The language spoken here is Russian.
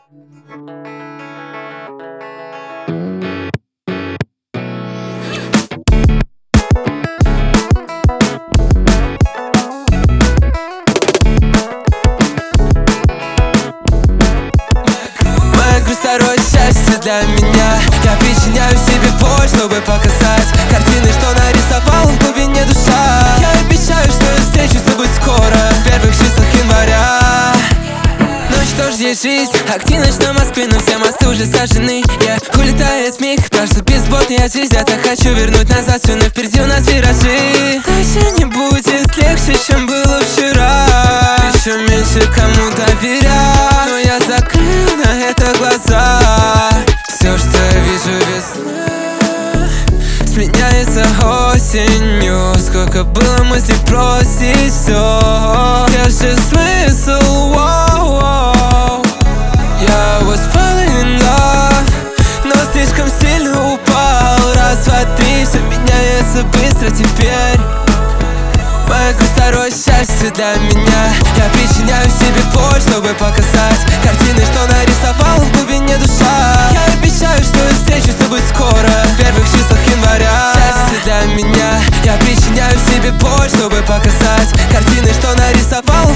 Моя грусть второе счастье для меня. Я причиняю себе боль, чтобы показать картины, что нарисовал в глубине душа. Я обещаю, что я встречусь с тобой скоро, в первых числах января. Ну что ж, есть жизнь, активность на Москве, но все мосты уже сожжены. Улетает миг, прошло безбожная жизнь. Я так хочу вернуть назад все, но впереди у нас виражи. Дальше не будет легче, чем было вчера. Еще меньше кому доверять, но я закрыл на это глаза. Все, что я вижу, весна сменяется осенью. Сколько было мыслей бросить все, я же смысл, воу-воу. Я was falling in love, но слишком сильно упал. Раз, два, три, все меняется быстро теперь. Моя грусть второе счастье для меня. Я причиняю себе боль, чтобы показать картины, что нарисовал в глубине душа. Я обещаю, что я встречусь с тобой скоро, в первых числах января. Счастье для меня. Я причиняю себе боль, чтобы показать картины, что нарисовал